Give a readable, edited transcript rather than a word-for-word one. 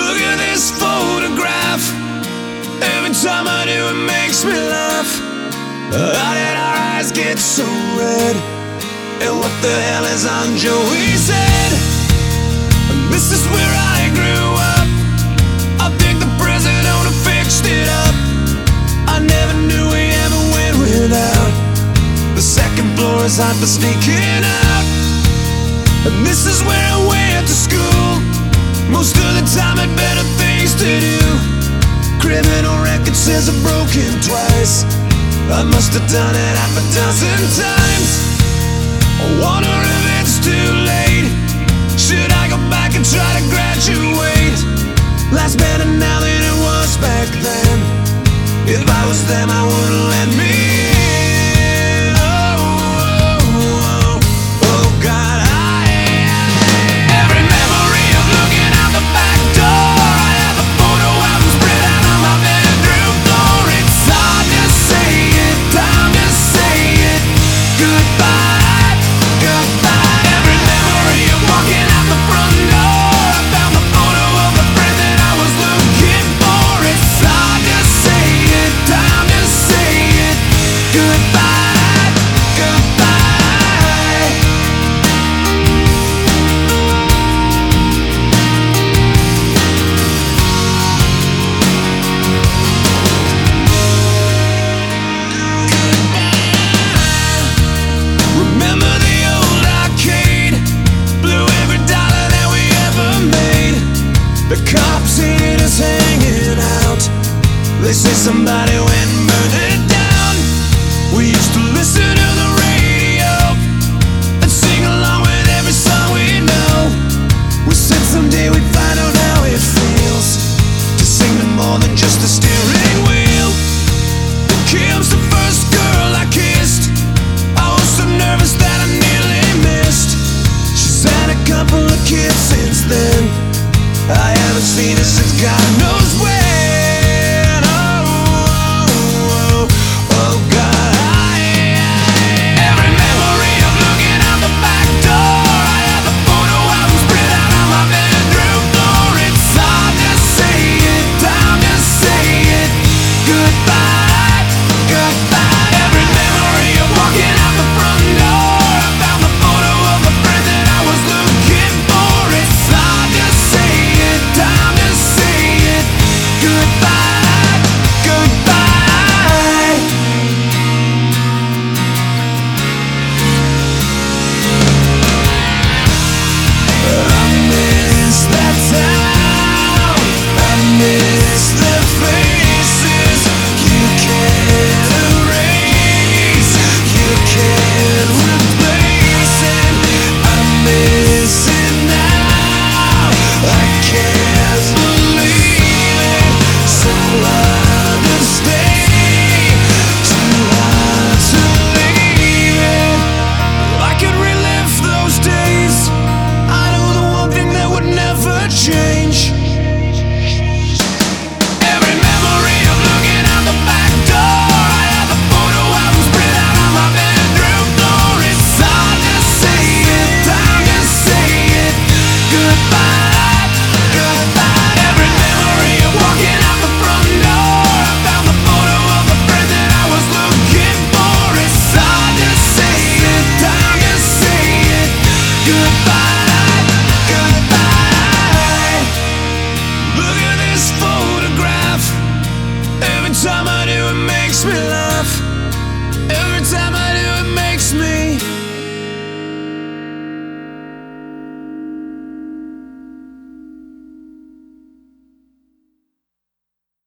Look at this photograph. Every time I do, it makes me laugh. How did our eyes get so red? And what the hell is on Joey's head? And this is where I grew up. I think the president fixed it up. I never knew we ever went without. The second floor is hot for sneaking out. And this is where I went to school. Most of the time had better things to do. Criminal record says I've broken twice. I must have done it half a dozen times. I wonder if it's too late. Should I go back and try to graduate? Life's better now than it was back then. If I was them, I wouldn't let me in. Oh God, every memory of looking out the back door. I have a photo album spread out on my bedroom floor. It's hard to say it, time to say it. Goodbye, goodbye. Every memory of walking out the front door. I found the photo of the friend that I was looking for. It's hard to say it, time to say it. Goodbye, goodbye. Remember the old arcade? Blew every dollar that we ever made. The cops seen us hanging out. They say somebody went and burned it down. We used to listen to the radio and sing along with every song we know. We said someday we'd find out how it feels to sing to more than just a steering wheel. Then Kim's the first girl I kissed. I was so nervous that I nearly missed. She's had a couple of kids since then. I haven't seen her since God knows when. Oh God, every memory of looking out the back door. I have a photo album spread out on my bedroom floor. It's hard to say it, time to say it. Goodbye, goodbye. Every memory of walking out the front door. I found the photo of the friend that I was looking for. It's hard to say it, time to say it. Goodbye, goodbye. I miss that town. I miss the faces. You can't erase, you can't replace it. I miss it now. I can't believe it. So hard to stay, too hard to leave it. If I could relive those days, I know the one thing that would never change.